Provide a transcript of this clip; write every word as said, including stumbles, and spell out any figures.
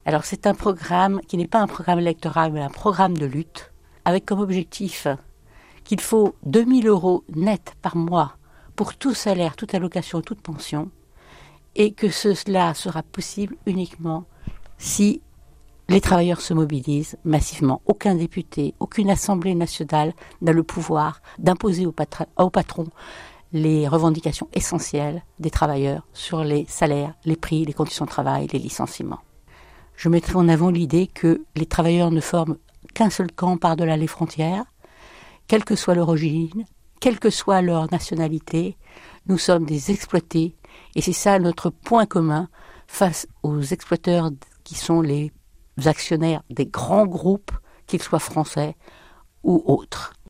Alors c'est un programme qui n'est pas un programme électoral, mais un programme de lutte, avec comme objectif qu'il faut deux mille euros net par mois pour tout salaire, toute allocation, toute pension, et que cela sera possible uniquement si les travailleurs se mobilisent massivement. Aucun député, aucune assemblée nationale n'a le pouvoir d'imposer au, patron, au patron les revendications essentielles des travailleurs sur les salaires, les prix, les conditions de travail, les licenciements. Je mettrai en avant l'idée que les travailleurs ne forment qu'un seul camp par-delà les frontières, quelle que soit leur origine, quelle que soit leur nationalité, nous sommes des exploités et c'est ça notre point commun face aux exploiteurs qui sont les actionnaires des grands groupes, qu'ils soient français ou autres.